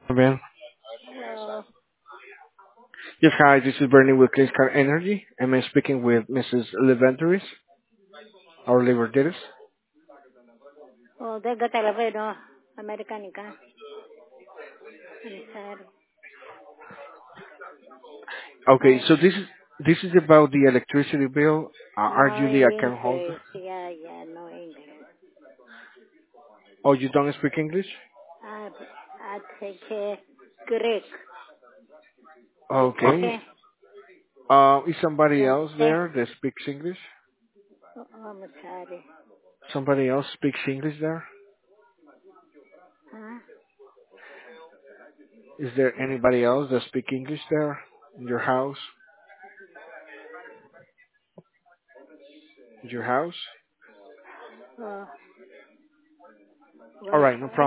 Ben. Hello. Yes, hi, this is Bernie with Clean Sky Energy. Am I speaking with Mrs. Leventeris or Libertaris? Oh, they got elevator. Americanica. I'm sorry. Okay, Oh, so this is about the electricity bill. Are no you the account holder? English. Yeah, yeah, no English. Oh, you don't speak English? I, I take Greek. Okay. Okay. Is somebody Yeah, else there that speaks English? I'm sorry. Somebody else speaks English there? Huh? Is there anybody else that speaks English there in your house? In your house? Oh, All what? right, no problem.